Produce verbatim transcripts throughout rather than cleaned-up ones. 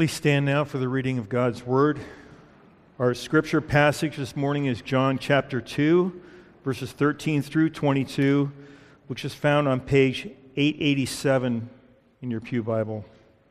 Please stand now for the reading of God's Word. Our scripture passage this morning is John chapter two, verses thirteen through twenty-two, which is found on page eight eighty-seven in your Pew Bible.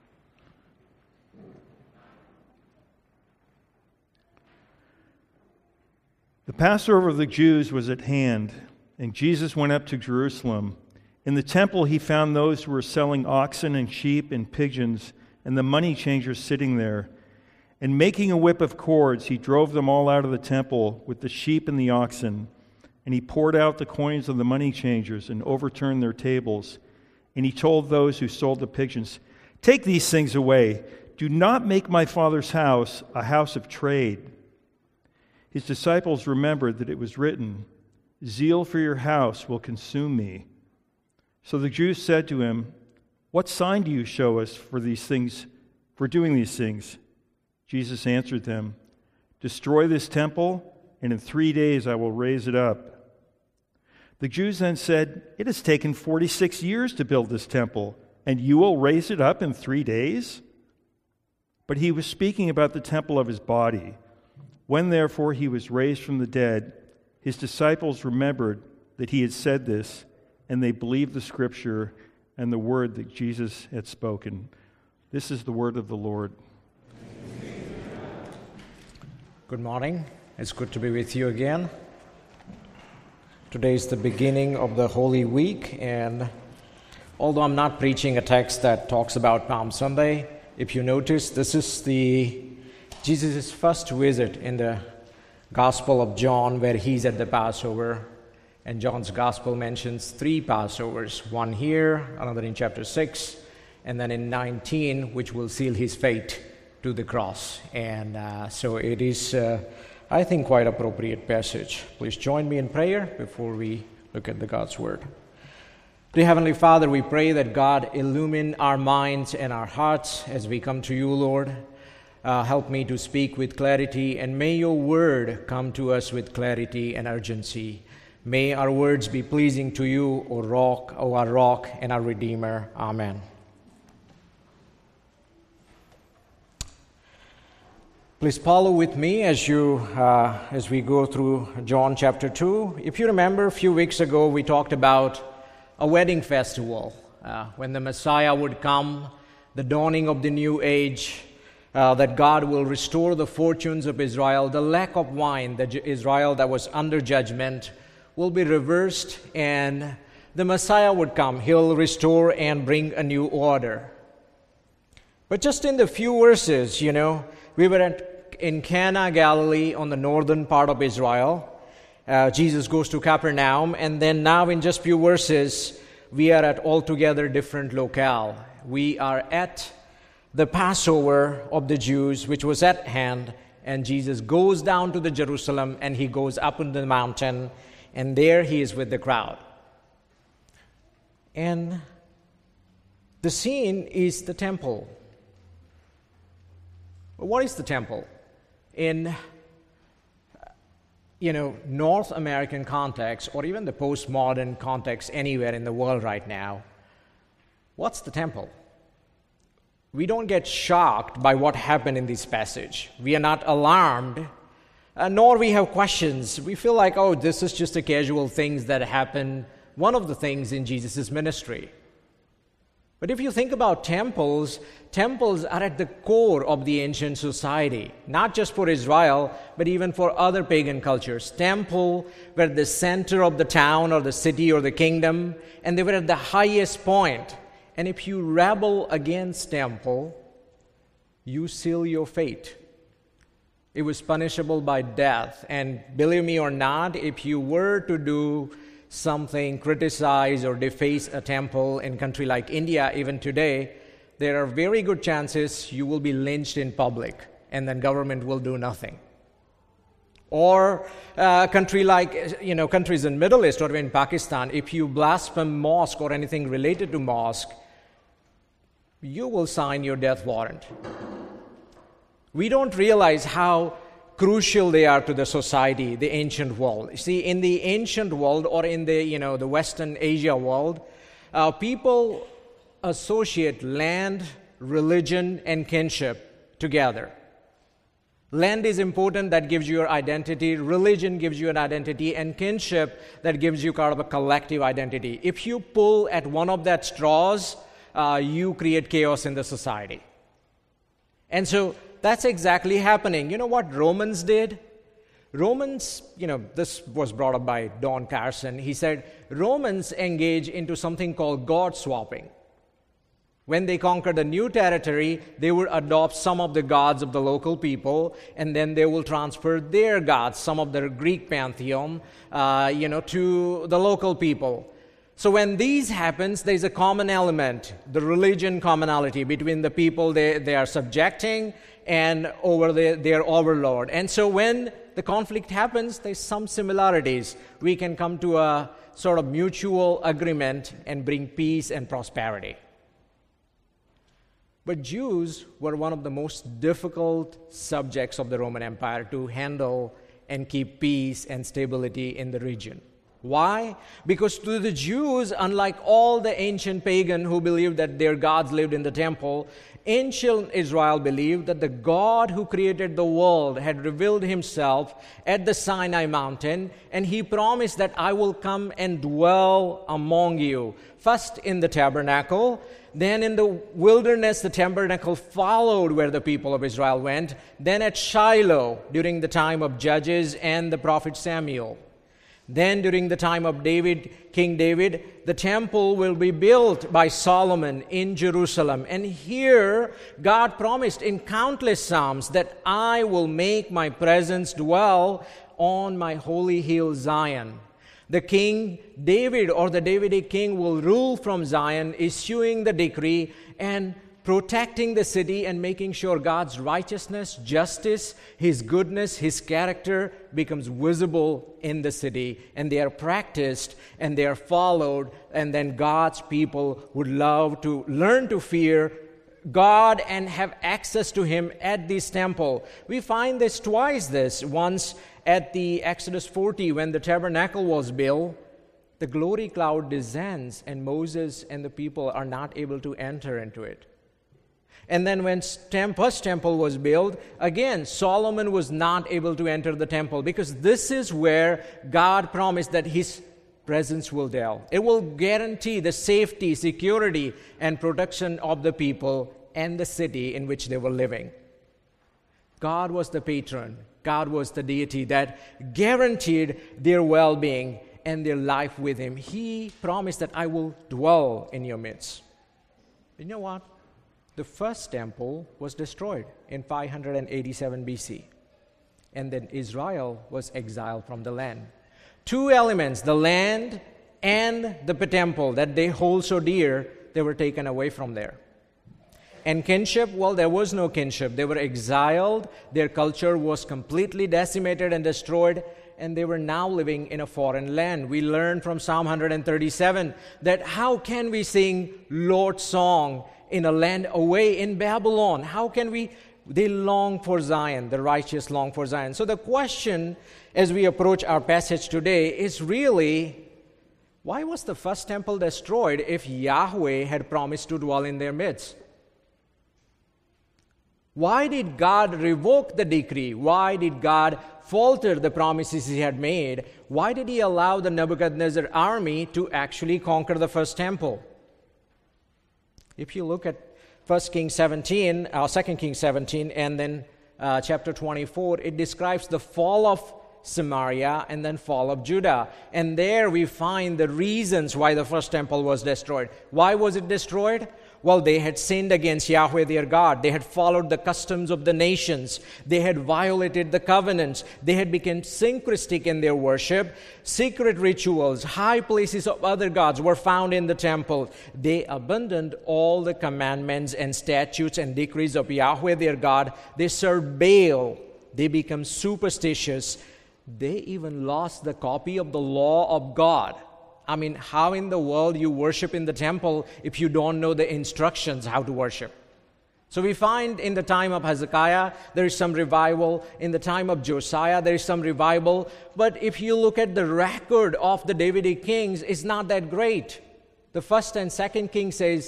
The Passover of the Jews was at hand, and Jesus went up to Jerusalem. In the temple he found those who were selling oxen and sheep and pigeons, and the money changers sitting there. And making a whip of cords, he drove them all out of the temple with the sheep and the oxen. And he poured out the coins of the money changers and overturned their tables. And he told those who sold the pigeons, "Take these things away. Do not make my Father's house a house of trade." His disciples remembered that it was written, "Zeal for your house will consume me." So the Jews said to him, "What sign do you show us for these things, for doing these things?" Jesus answered them, "Destroy this temple, and in three days I will raise it up." The Jews then said, "It has taken forty-six years to build this temple, and you will raise it up in three days?" But he was speaking about the temple of his body. When therefore he was raised from the dead, his disciples remembered that he had said this, and they believed the scripture and the word that Jesus had spoken. This is the word of the Lord. Good morning. It's good to be with you again. Today is the beginning of the Holy Week, and although I'm not preaching a text that talks about Palm Sunday, if you notice, this is the Jesus' first visit in the Gospel of John, where he's at the Passover. And John's Gospel mentions three Passovers, one here, another in chapter six, and then in nineteen, which will seal his fate to the cross. And uh, so it is, uh, I think, quite appropriate passage. Please join me in prayer before we look at the God's Word. Dear Heavenly Father, we pray that God illumine our minds and our hearts as we come to you, Lord. Uh, help me to speak with clarity, and may your Word come to us with clarity and urgency. May our words be pleasing to you, O Rock, O our Rock and our Redeemer. Amen. Please follow with me as you uh, as we go through John chapter two. If you remember, a few weeks ago we talked about a wedding festival uh, when the Messiah would come, the dawning of the new age, uh, that God will restore the fortunes of Israel, the lack of wine, that Israel that was under judgment will be reversed, and the Messiah would come. He'll restore and bring a new order. But just in the few verses, you know, we were at, in Cana, Galilee, on the northern part of Israel. Uh, Jesus goes to Capernaum, and then now in just few verses, we are at altogether different locale. We are at the Passover of the Jews, which was at hand, and Jesus goes down to the Jerusalem, and he goes up on the mountain, and there he is with the crowd. And the scene is the temple. What is the temple? In, you know, North American context, or even the postmodern context anywhere in the world right now, what's the temple? We don't get shocked by what happened in this passage. We are not alarmed. Uh, nor we have questions. We feel like, oh, this is just a casual things that happen, one of the things in Jesus' ministry. But if you think about temples, temples are at the core of the ancient society, not just for Israel, but even for other pagan cultures. Temple were the center of the town or the city or the kingdom, and they were at the highest point. And if you rebel against temple, you seal your fate. It was punishable by death. And believe me or not, if you were to do something, criticize or deface a temple in a country like India, even today, there are very good chances you will be lynched in public, and then government will do nothing. Or a country like, you know, countries in Middle East or in Pakistan, if you blaspheme mosque or anything related to mosque, you will sign your death warrant. We don't realize how crucial they are to the society, the ancient world. See, in the ancient world, or in the, you know, the Western Asia world, uh, people associate land, religion, and kinship together. Land is important, that gives you your identity. Religion gives you an identity, and kinship that gives you kind of a collective identity. If you pull at one of that straws, uh, you create chaos in the society. And so that's exactly happening. You know what Romans did? Romans, you know, this was brought up by Don Carson. He said, Romans engage into something called God swapping. When they conquer the new territory, they would adopt some of the gods of the local people, and then they will transfer their gods, some of their Greek pantheon, uh, you know, to the local people. So when these happens, there's a common element, the religion commonality between the people they, they are subjecting and over the, their overlord. And so when the conflict happens, there's some similarities. We can come to a sort of mutual agreement and bring peace and prosperity. But Jews were one of the most difficult subjects of the Roman Empire to handle and keep peace and stability in the region. Why? Because to the Jews, unlike all the ancient pagan who believed that their gods lived in the temple, ancient Israel believed that the God who created the world had revealed himself at the Sinai mountain, and he promised that I will come and dwell among you. First in the tabernacle, then in the wilderness, the tabernacle followed where the people of Israel went, then at Shiloh during the time of Judges and the prophet Samuel. Then during the time of David, King David, the temple will be built by Solomon in Jerusalem. And here, God promised in countless Psalms that I will make my presence dwell on my holy hill Zion. The King David or the Davidic king will rule from Zion, issuing the decree and protecting the city and making sure God's righteousness, justice, His goodness, His character becomes visible in the city. And they are practiced and they are followed. And then God's people would love to learn to fear God and have access to Him at this temple. We find this twice this. Once at the Exodus forty, when the tabernacle was built, the glory cloud descends and Moses and the people are not able to enter into it. And then when first temple was built, again, Solomon was not able to enter the temple because this is where God promised that His presence will dwell. It will guarantee the safety, security, and protection of the people and the city in which they were living. God was the patron. God was the deity that guaranteed their well-being and their life with Him. He promised that I will dwell in your midst. You know what? The first temple was destroyed in five hundred eighty-seven B C, and then Israel was exiled from the land. Two elements, the land and the temple that they hold so dear, they were taken away from there. And kinship, well, there was no kinship. They were exiled, their culture was completely decimated and destroyed, and they were now living in a foreign land. We learn from Psalm one thirty-seven that how can we sing Lord's song in a land away in Babylon? How can we? They long for Zion, the righteous long for Zion. So the question as we approach our passage today is really, why was the first temple destroyed if Yahweh had promised to dwell in their midst? Why did God revoke the decree? Why did God falter the promises He had made? Why did He allow the Nebuchadnezzar army to actually conquer the first temple? If you look at First Kings seventeen, or Second Kings seventeen, and then uh, chapter twenty-four, it describes the fall of Samaria and then fall of Judah. And there we find the reasons why the first temple was destroyed. Why was it destroyed? Well, they had sinned against Yahweh their God. They had followed the customs of the nations. They had violated the covenants. They had become syncretic in their worship. Secret rituals, high places of other gods were found in the temple. They abandoned all the commandments and statutes and decrees of Yahweh their God. They served Baal. They became superstitious. They even lost the copy of the law of God. I mean, how in the world you worship in the temple if you don't know the instructions how to worship? So we find in the time of Hezekiah, there is some revival. In the time of Josiah, there is some revival. But if you look at the record of the Davidic kings, it's not that great. The first and second king says,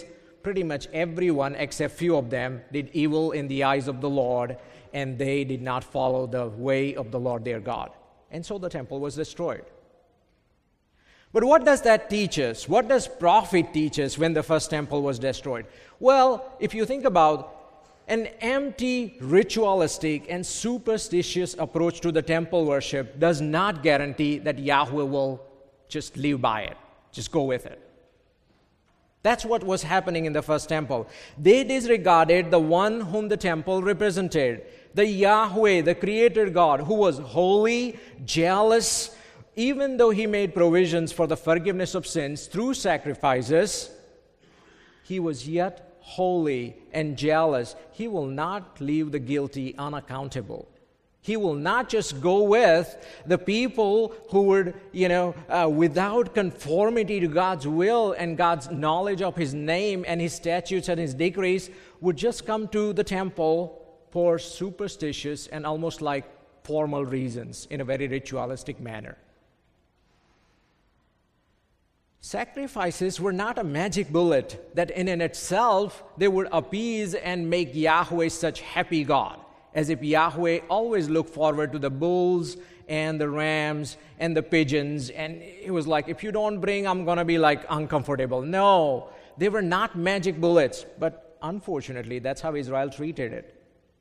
pretty much everyone except few of them did evil in the eyes of the Lord, and they did not follow the way of the Lord their God. And so the temple was destroyed. But what does that teach us? What does prophet teach us when the first temple was destroyed? Well, if you think about an empty, ritualistic, and superstitious approach to the temple worship does not guarantee that Yahweh will just live by it, just go with it. That's what was happening in the first temple. They disregarded the one whom the temple represented, the Yahweh, the Creator God, who was holy, jealous. Even though He made provisions for the forgiveness of sins through sacrifices, He was yet holy and jealous. He will not leave the guilty unaccountable. He will not just go with the people who would, you know, uh, without conformity to God's will and God's knowledge of His name and His statutes and His decrees, would just come to the temple for superstitious and almost like formal reasons in a very ritualistic manner. Sacrifices were not a magic bullet that in and itself they would appease and make Yahweh such happy God, as if Yahweh always looked forward to the bulls and the rams and the pigeons, and it was like, if you don't bring, I'm going to be like uncomfortable. No, they were not magic bullets, but unfortunately, that's how Israel treated it.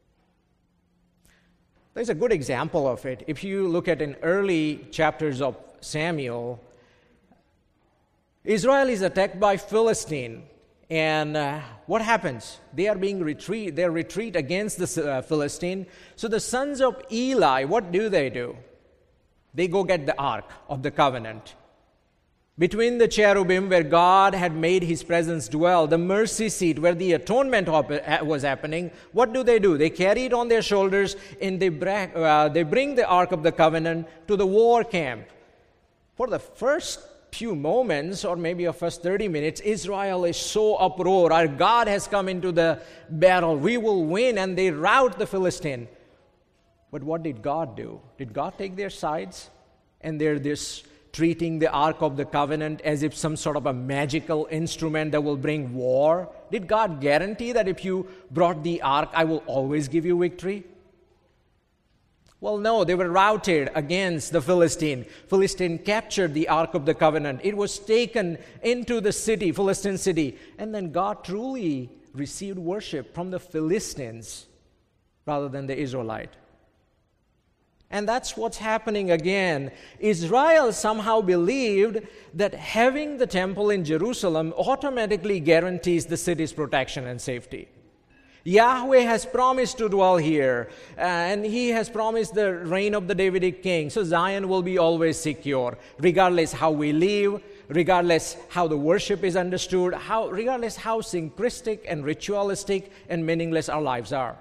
There's a good example of it. If you look at in early chapters of Samuel, Israel is attacked by Philistine, and uh, what happens? They are being retreat. They retreat against the uh, Philistine. So the sons of Eli, what do they do? They go get the Ark of the Covenant. Between the cherubim where God had made His presence dwell, the mercy seat where the atonement was happening, what do they do? They carry it on their shoulders, and they, bra- uh, they bring the Ark of the Covenant to the war camp. For the first few moments, or maybe a first thirty minutes, Israel is so uproar. Our God has come into the battle. We will win, and they rout the Philistine. But what did God do? Did God take their sides? And they're this treating the Ark of the Covenant as if some sort of a magical instrument that will bring war? Did God guarantee that if you brought the Ark, I will always give you victory? Well, no, they were routed against the Philistine. Philistine captured the Ark of the Covenant. It was taken into the city, Philistine city. And then God truly received worship from the Philistines rather than the Israelite. And that's what's happening again. Israel somehow believed that having the temple in Jerusalem automatically guarantees the city's protection and safety. Yahweh has promised to dwell here, and He has promised the reign of the Davidic king. So Zion will be always secure, regardless how we live, regardless how the worship is understood, how, regardless how syncretic and ritualistic and meaningless our lives are.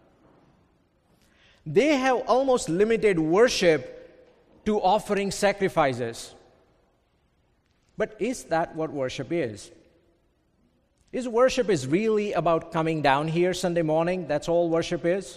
They have almost limited worship to offering sacrifices. But is that what worship is? Is worship is really about coming down here Sunday morning? That's all worship is?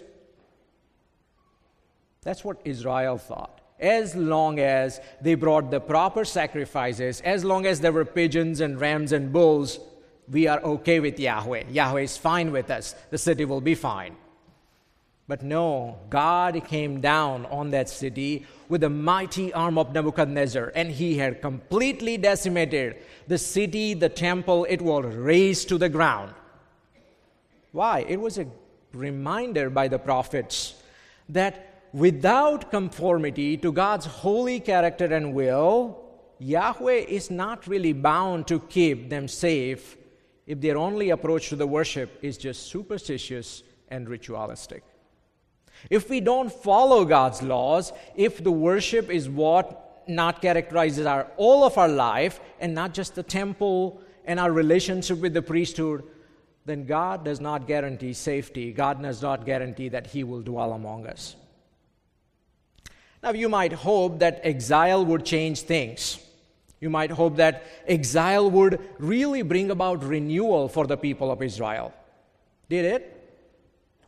That's what Israel thought. As long as they brought the proper sacrifices, as long as there were pigeons and rams and bulls, we are okay with Yahweh. Yahweh is fine with us. The city will be fine. But no, God came down on that city with the mighty arm of Nebuchadnezzar, and He had completely decimated the city, the temple. It was razed to the ground. Why? It was a reminder by the prophets that without conformity to God's holy character and will, Yahweh is not really bound to keep them safe if their only approach to the worship is just superstitious and ritualistic. If we don't follow God's laws, if the worship is what not characterizes our all of our life and not just the temple and our relationship with the priesthood, then God does not guarantee safety. God does not guarantee that He will dwell among us. Now, you might hope that exile would change things. You might hope that exile would really bring about renewal for the people of Israel. Did it?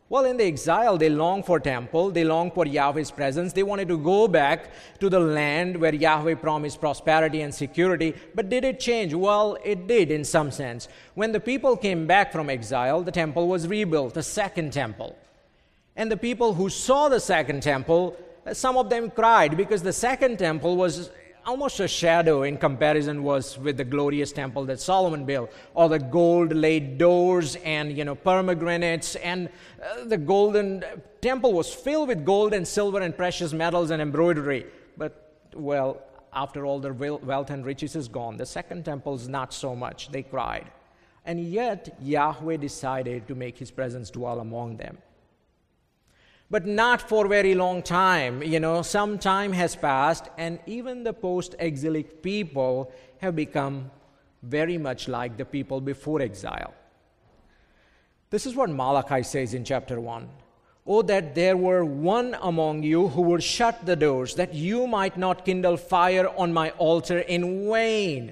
Well, in the exile, they longed for temple, they longed for Yahweh's presence. They wanted to go back to the land where Yahweh promised prosperity and security. But did it change? Well, it did in some sense. When the people came back from exile, the temple was rebuilt, the second temple. And the people who saw the second temple, some of them cried because the second temple was almost a shadow in comparison was with the glorious temple that Solomon built, or the gold-laid doors and, you know, pomegranates, and uh, the golden temple was filled with gold and silver and precious metals and embroidery. But, well, after all their wealth and riches is gone, the second temple is not so much. They cried. And yet, Yahweh decided to make His presence dwell among them. But not for a very long time. You know, some time has passed, and even the post-exilic people have become very much like the people before exile. This is what Malachi says in chapter one. Oh, that there were one among you who would shut the doors, that you might not kindle fire on my altar in vain.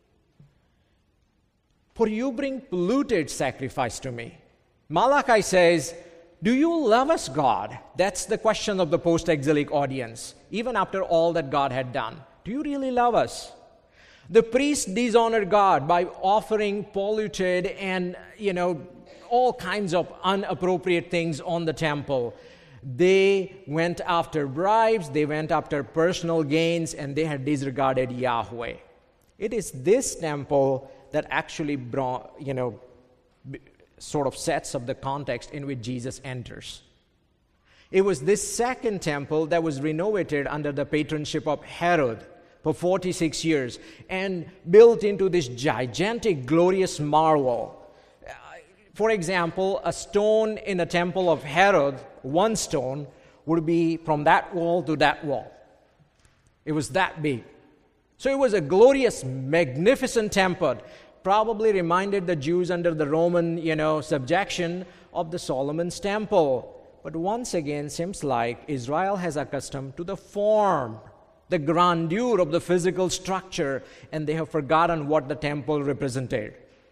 For you bring polluted sacrifice to me. Malachi says, do you love us, God? That's the question of the post-exilic audience, even after all that God had done. Do you really love us? The priests dishonored God by offering polluted and, you know, all kinds of inappropriate things on the temple. They went after bribes, they went after personal gains, and they had disregarded Yahweh. It is this temple that actually brought, you know, sort of sets up the context in which Jesus enters. It was this second temple that was renovated under the patronship of Herod for forty-six years and built into this gigantic, glorious marvel. For example, a stone in the temple of Herod, one stone, would be from that wall to that wall. It was that big. So it was a glorious, magnificent temple. Probably reminded the Jews under the Roman, you know, subjection of the Solomon's temple. But once again, seems like Israel has accustomed to the form, the grandeur of the physical structure, and they have forgotten what the temple represented.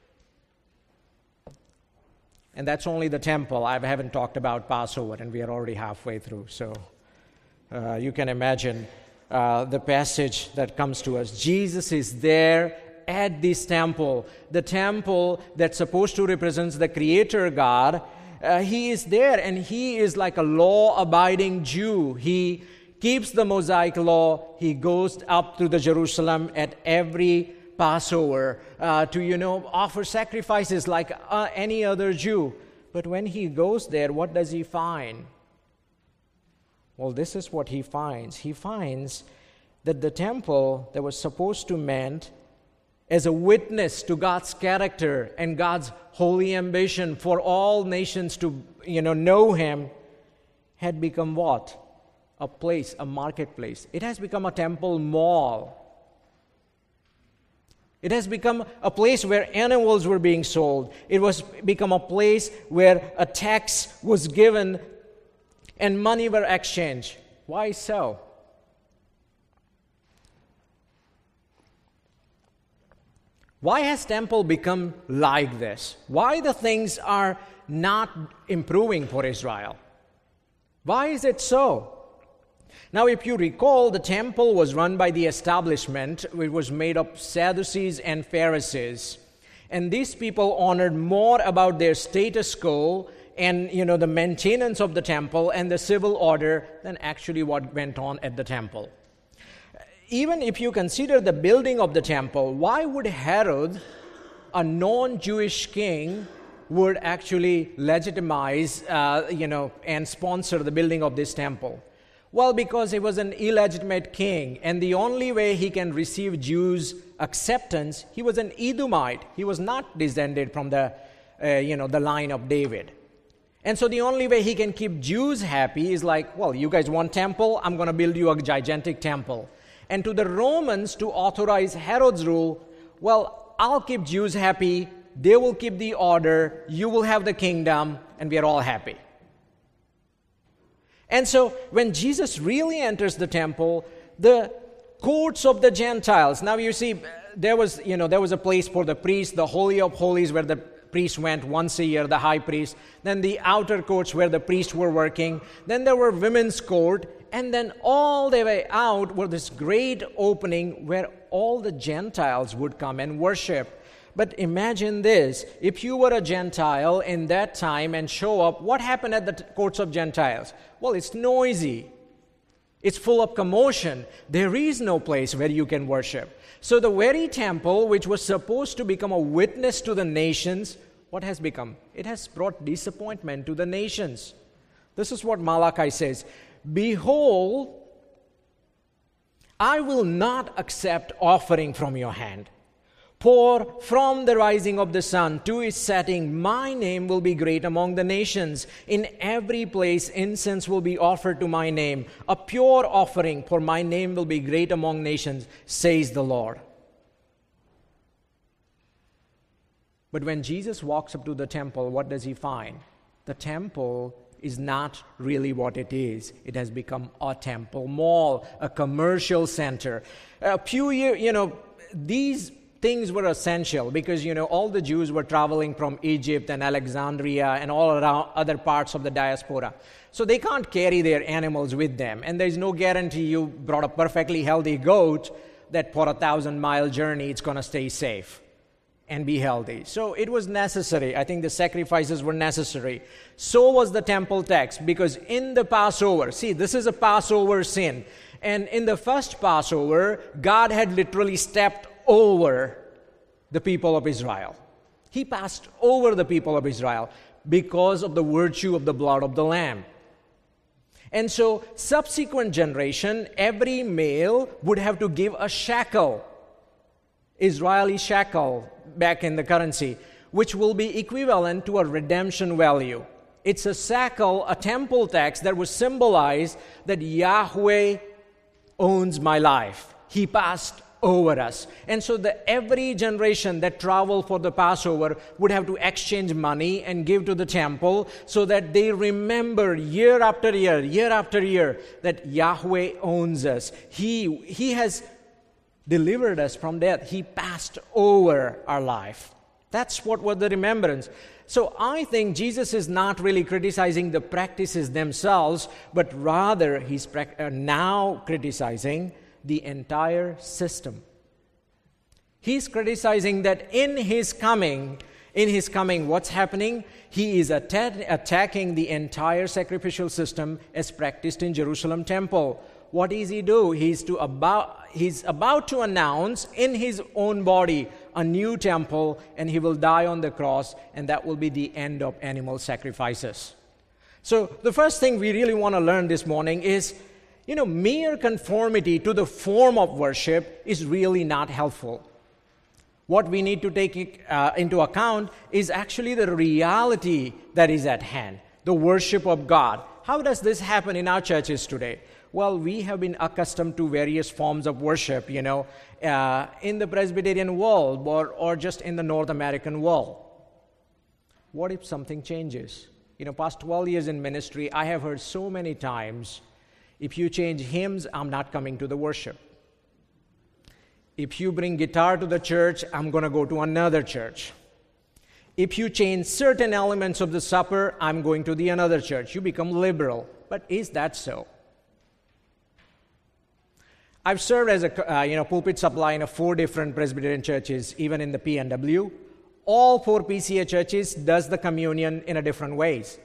And that's only the temple. I haven't talked about Passover, and we are already halfway through. So uh, you can imagine uh, the passage that comes to us. Jesus is there at this temple, the temple that's supposed to represent the Creator God. Uh, he is there, and he is like a law-abiding Jew. He keeps the Mosaic law. He goes up to the Jerusalem at every Passover uh, to, you know, offer sacrifices like uh, any other Jew. But when he goes there, what does he find? Well, this is what he finds. He finds that the temple that was supposed to meant as a witness to God's character and God's holy ambition for all nations to, you know, know Him, had become what? A place, a marketplace. It has become a temple mall. It has become a place where animals were being sold. It was become a place where a tax was given and money were exchanged. Why so? Why has temple become like this? Why the things are not improving for Israel? Why is it so? Now, if you recall, the temple was run by the establishment. It was made of Sadducees and Pharisees. And these people honored more about their status quo and, you know, the maintenance of the temple and the civil order than actually what went on at the temple. Even if you consider the building of the temple, why would Herod, a non-Jewish king, would actually legitimize, uh, you know, and sponsor the building of this temple? Well, because he was an illegitimate king, and the only way he can receive Jews' acceptance, he was an Edomite. He was not descended from the, uh, you know, the line of David. And so the only way he can keep Jews happy is like, well, you guys want temple? I'm going to build you a gigantic temple. And to the Romans to authorize Herod's rule, well, I'll keep Jews happy, they will keep the order, you will have the kingdom, and we are all happy. And so when Jesus really enters the temple, the courts of the Gentiles, now you see, there was, you know, there was a place for the priests, the Holy of Holies, where the priests went once a year, the high priest. Then the outer courts where the priests were working. Then there were women's court. And then all the way out were this great opening where all the Gentiles would come and worship. But imagine this, if you were a Gentile in that time and show up, what happened at the t- courts of Gentiles? Well, it's noisy. It's full of commotion. There is no place where you can worship. So the very temple, which was supposed to become a witness to the nations, what has become? It has brought disappointment to the nations. This is what Malachi says. Behold, I will not accept offering from your hand. For from the rising of the sun to its setting, my name will be great among the nations. In every place incense will be offered to my name. A pure offering, for my name will be great among nations, says the Lord. But when Jesus walks up to the temple, what does he find? The temple is not really what it is. It has become a temple mall, a commercial center. A few years, you know, these things were essential because, you know, all the Jews were traveling from Egypt and Alexandria and all around other parts of the diaspora. So they can't carry their animals with them. And there's no guarantee you brought a perfectly healthy goat that for a thousand mile journey, it's going to stay safe and be healthy. So it was necessary. I think the sacrifices were necessary. So was the temple tax, because in the Passover, see, this is a Passover sin. And in the first Passover, God had literally stepped over the people of Israel. He passed over the people of Israel because of the virtue of the blood of the Lamb. And so, subsequent generation, every male would have to give a shekel, Israeli shekel, back in the currency, which will be equivalent to a redemption value. It's a shekel, a temple tax that would symbolize that Yahweh owns my life. He passed over us. And so the every generation that traveled for the Passover would have to exchange money and give to the temple so that they remember year after year, year after year, that Yahweh owns us. He, he has delivered us from death. He passed over our life. That's what was the remembrance. So I think Jesus is not really criticizing the practices themselves, but rather he's now criticizing the entire system. He's criticizing that in his coming, in his coming, what's happening? He is atta- attacking the entire sacrificial system as practiced in Jerusalem temple. What does he do? He's to about he's about to announce in his own body a new temple, and he will die on the cross, and that will be the end of animal sacrifices. So the first thing we really want to learn this morning is, you know, mere conformity to the form of worship is really not helpful. What we need to take uh, into account is actually the reality that is at hand, the worship of God. How does this happen in our churches today? Well, we have been accustomed to various forms of worship, you know, uh, in the Presbyterian world or, or just in the North American world. What if something changes? You know, past twelve years in ministry, I have heard so many times, if you change hymns, I'm not coming to the worship. If you bring guitar to the church, I'm going to go to another church. If you change certain elements of the supper, I'm going to the another church. You become liberal. But is that so? I've served as a uh, you know pulpit supply in a four different Presbyterian churches, even in the P N W. All four P C A churches does the communion in a different ways.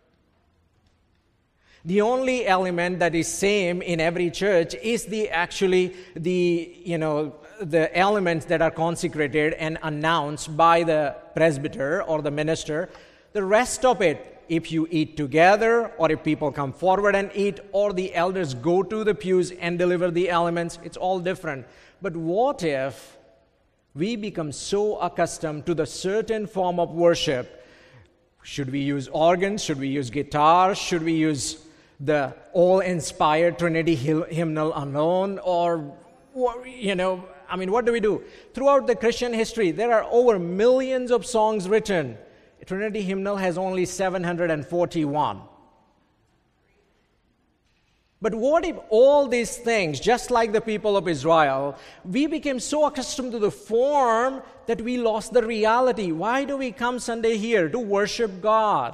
The only element that is same in every church is the actually the you know the elements that are consecrated and announced by the presbyter or the minister. The rest of it, if you eat together, or if people come forward and eat, or the elders go to the pews and deliver the elements, it's all different. But what if we become so accustomed to the certain form of worship? Should we use organs? Should we use guitars? Should we use the all-inspired Trinity hymnal alone? Or, you know, I mean, what do we do? Throughout the Christian history, there are over millions of songs written. Trinity hymnal has only seven hundred forty-one. But what if all these things, just like the people of Israel, we became so accustomed to the form that we lost the reality? Why do we come Sunday here? To worship God.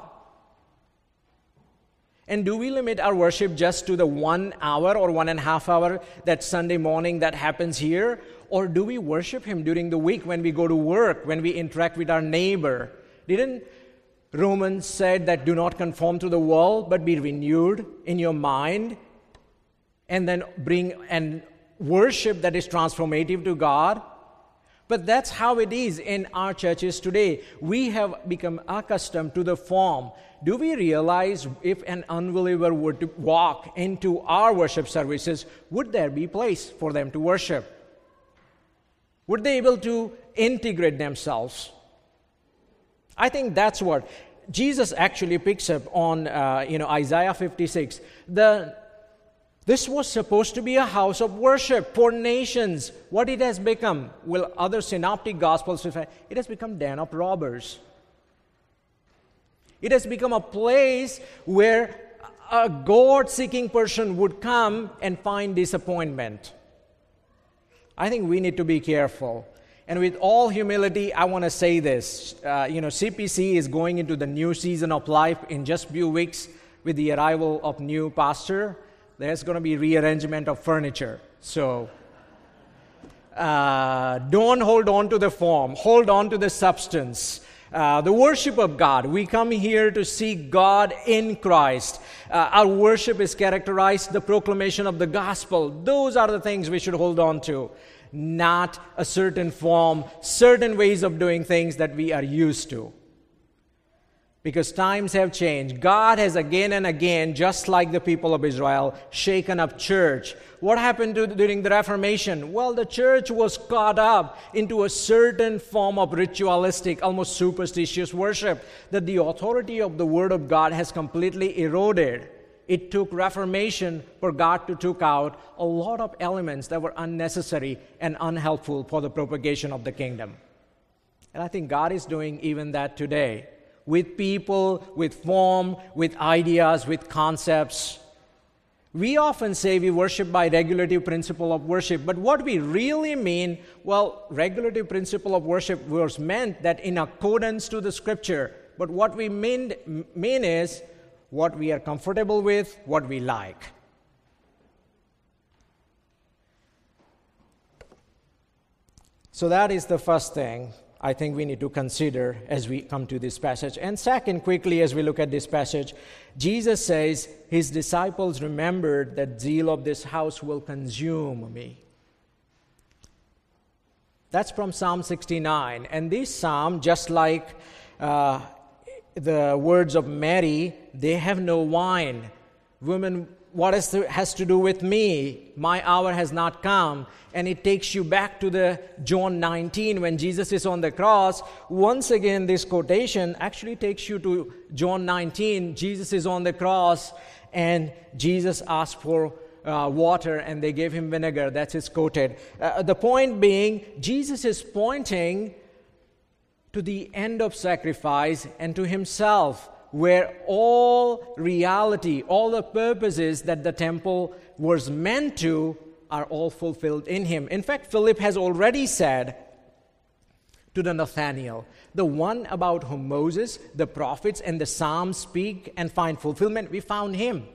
And do we limit our worship just to the one hour or one and a half hour that Sunday morning that happens here? Or do we worship Him during the week when we go to work, when we interact with our neighbor? Didn't Romans said that do not conform to the world, but be renewed in your mind, and then bring and worship that is transformative to God? But that's how it is in our churches today. We have become accustomed to the form. Do we realize if an unbeliever were to walk into our worship services, would there be place for them to worship? Would they be able to integrate themselves? I think that's what Jesus actually picks up on uh, you know, Isaiah fifty-six. The This was supposed to be a house of worship for nations. What it has become, well, other synoptic gospels, it has become den of robbers. It has become a place where a God-seeking person would come and find disappointment. I think we need to be careful. And with all humility, I want to say this. Uh, you know, C P C is going into the new season of life in just a few weeks with the arrival of new pastor. There's going to be rearrangement of furniture. So uh, don't hold on to the form. Hold on to the substance. Uh, the worship of God. We come here to seek God in Christ. Uh, our worship is characterized the proclamation of the gospel. Those are the things we should hold on to. Not a certain form, certain ways of doing things that we are used to. Because times have changed. God has again and again, just like the people of Israel, shaken up church. What happened to, during the Reformation? Well, the church was caught up into a certain form of ritualistic, almost superstitious worship, that the authority of the Word of God has completely eroded. It took Reformation for God to take out a lot of elements that were unnecessary and unhelpful for the propagation of the kingdom. And I think God is doing even that today. With people, with form, with ideas, with concepts. We often say we worship by regulative principle of worship, but what we really mean, well, regulative principle of worship was meant that in accordance to the Scripture, but what we mean, mean is what we are comfortable with, what we like. So that is the first thing I think we need to consider as we come to this passage. And second, quickly as we look at this passage, Jesus says his disciples remembered that zeal of this house will consume me. That's from Psalm sixty-nine. And this psalm, just like uh, the words of Mary, they have no wine. Women, what is to, has to do with me? My hour has not come. And it takes you back to the John nineteen when Jesus is on the cross. Once again, this quotation actually takes you to John nineteen. Jesus is on the cross and Jesus asked for uh, water and they gave him vinegar. That's his quoted. Uh, the point being, Jesus is pointing to the end of sacrifice and to himself, where all reality, all the purposes that the temple was meant to are all fulfilled in him. In fact, Philip has already said to the Nathanael, the one about whom Moses, the prophets, and the Psalms speak and find fulfillment, we found him.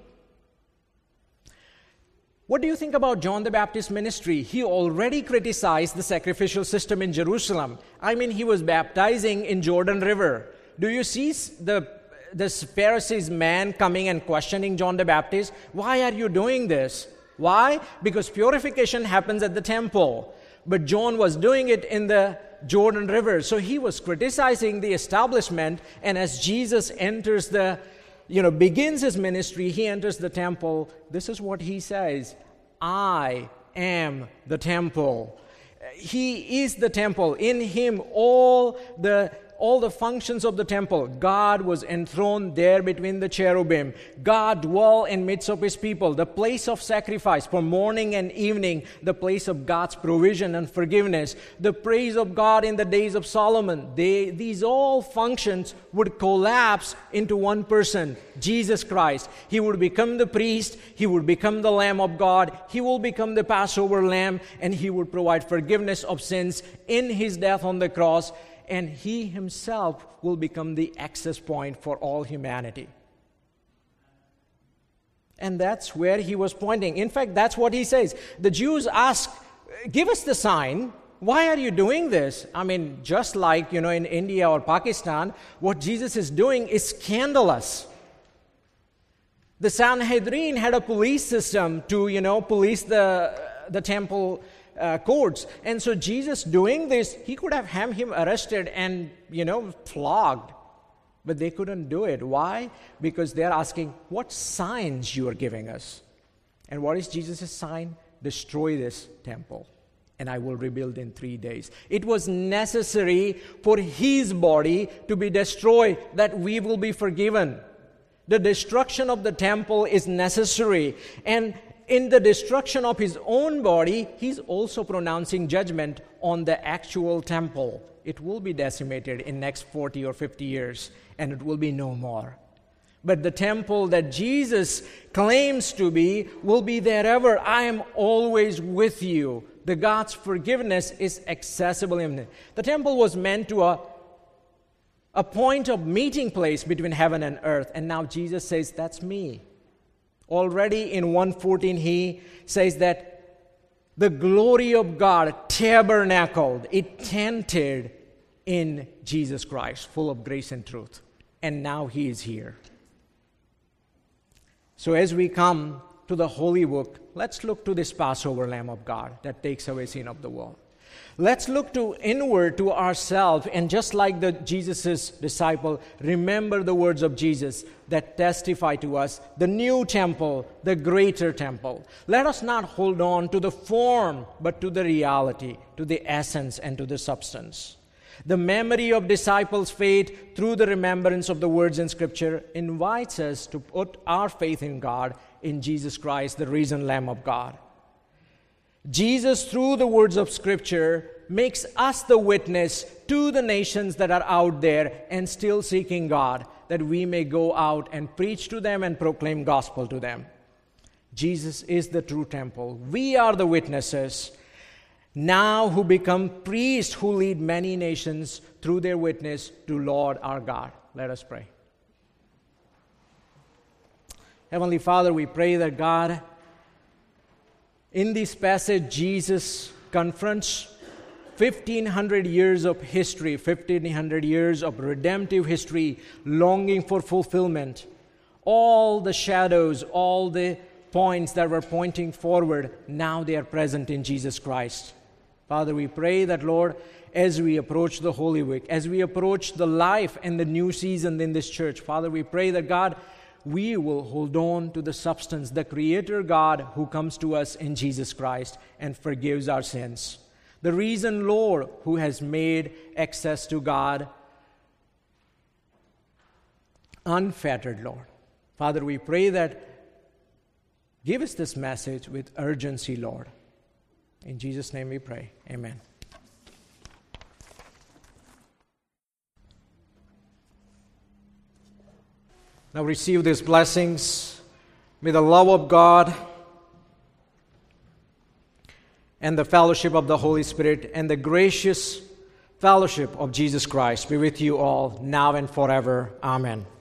What do you think about John the Baptist's ministry? He already criticized the sacrificial system in Jerusalem. I mean, he was baptizing in Jordan River. Do you see the this Pharisees man coming and questioning John the Baptist? Why are you doing this? Why? Because purification happens at the temple. But John was doing it in the Jordan River. So he was criticizing the establishment. And as Jesus enters the, you know, begins his ministry, he enters the temple. This is what he says. I am the temple. He is the temple. In him, all the all the functions of the temple. God was enthroned there between the cherubim. God dwelt in midst of his people. The place of sacrifice for morning and evening, the place of God's provision and forgiveness. The praise of God in the days of Solomon. They, these all functions would collapse into one person, Jesus Christ. He would become the priest. He would become the Lamb of God. He will become the Passover lamb, and he would provide forgiveness of sins in his death on the cross. And he himself will become the access point for all humanity. And that's where he was pointing. In fact, that's what he says. The Jews ask, give us the sign. Why are you doing this? I mean, just like, you know, in India or Pakistan, what Jesus is doing is scandalous. The Sanhedrin had a police system to, you know, police the, the temple Uh, courts. And so Jesus doing this, he could have had him arrested and, you know, flogged. But they couldn't do it. Why? Because they're asking, what signs you are giving us? And what is Jesus' sign? Destroy this temple, and I will rebuild in three days. It was necessary for his body to be destroyed that we will be forgiven. The destruction of the temple is necessary. And in the destruction of his own body, he's also pronouncing judgment on the actual temple. It will be decimated in next forty or fifty years, and it will be no more. But the temple that Jesus claims to be will be there ever. I am always with you. The God's forgiveness is accessible in it. The temple was meant to a, a point of meeting place between heaven and earth, and now Jesus says, that's me. Already in one fourteen, he says that the glory of God tabernacled, it tented in Jesus Christ, full of grace and truth. And now he is here. So as we come to the Holy Book, let's look to this Passover Lamb of God that takes away sin of the world. Let's look to inward to ourselves, and just like the Jesus' disciple, remember the words of Jesus that testify to us, the new temple, the greater temple. Let us not hold on to the form, but to the reality, to the essence, and to the substance. The memory of disciples' faith through the remembrance of the words in Scripture invites us to put our faith in God, in Jesus Christ, the risen Lamb of God. Jesus, through the words of Scripture, makes us the witness to the nations that are out there and still seeking God, that we may go out and preach to them and proclaim gospel to them. Jesus is the true temple. We are the witnesses now who become priests who lead many nations through their witness to Lord our God. Let us pray. Heavenly Father, we pray that God, in this passage, Jesus confronts fifteen hundred years of history, fifteen hundred years of redemptive history, longing for fulfillment. All the shadows, all the points that were pointing forward, now they are present in Jesus Christ. Father, we pray that, Lord, as we approach the Holy Week, as we approach the life and the new season in this church, Father, we pray that, God, we will hold on to the substance, the Creator God who comes to us in Jesus Christ and forgives our sins. The reason, Lord, who has made access to God unfettered, Lord. Father, we pray that give us this message with urgency, Lord. In Jesus' name we pray. Amen. Now receive these blessings. May the love of God and the fellowship of the Holy Spirit and the gracious fellowship of Jesus Christ be with you all now and forever. Amen.